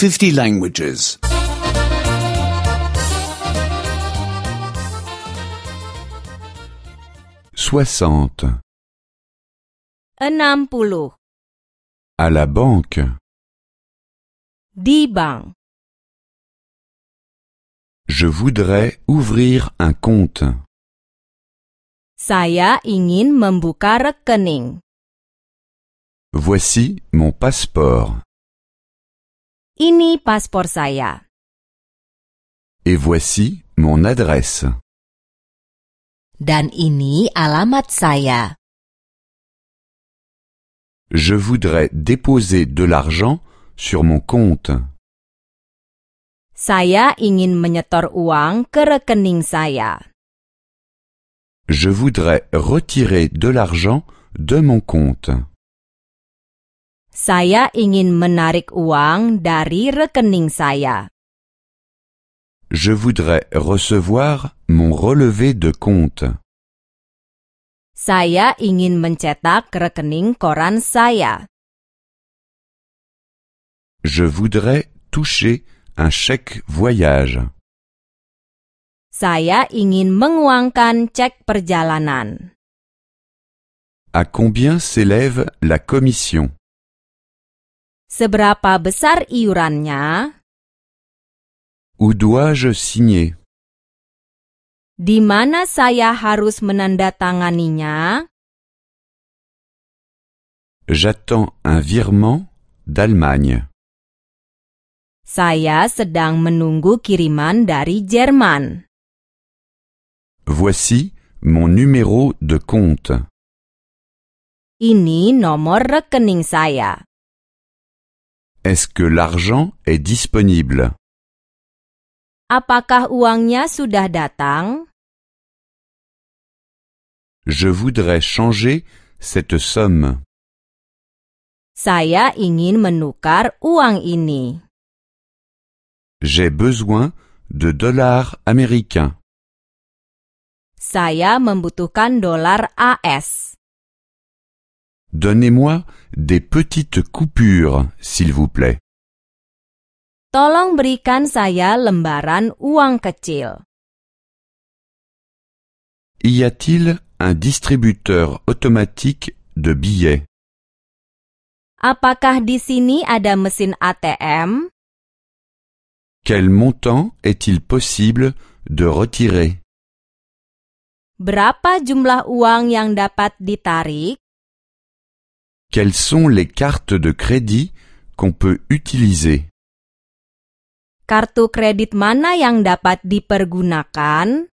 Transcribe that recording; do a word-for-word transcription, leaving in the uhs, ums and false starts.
fifty languages. Soixante. enam puluh. À la banque. Di bank. Je voudrais ouvrir un compte. Saya ingin membuka rekening. Voici mon passeport. Ini paspor saya. Et voici mon adresse. Dan ini alamat saya. Je voudrais déposer de l'argent sur mon compte. Saya ingin menyetor uang ke rekening saya. Je voudrais retirer de l'argent de mon compte. Saya ingin menarik uang dari rekening saya. Je voudrais recevoir mon relevé de compte. Saya ingin mencetak rekening koran saya. Je voudrais toucher un chèque voyage. Saya ingin menguangkan cek perjalanan. À combien s'élève la commission? Seberapa besar iurannya? Où dois-je signer? Di mana saya harus menandatanganinya? J'attends un virement d'Allemagne. Saya sedang menunggu kiriman dari Jerman. Voici mon numéro de compte. Ini nomor rekening saya. Est-ce que l'argent est disponible? Apakah uangnya sudah datang? Je voudrais changer cette somme. Saya ingin menukar uang ini. J'ai besoin de dollars américains. Saya membutuhkan dolar A S. Donnez-moi des petites coupures, s'il vous plaît. Tolong berikan saya lembaran uang kecil. Y a-t-il un distributeur automatique de billets? Apakah di sini ada mesin A T M? Quel montant est-il possible de retirer? Berapa jumlah uang yang dapat ditarik? Quelles sont les cartes de crédit qu'on peut utiliser? Kartu kredit mana yang dapat dipergunakan?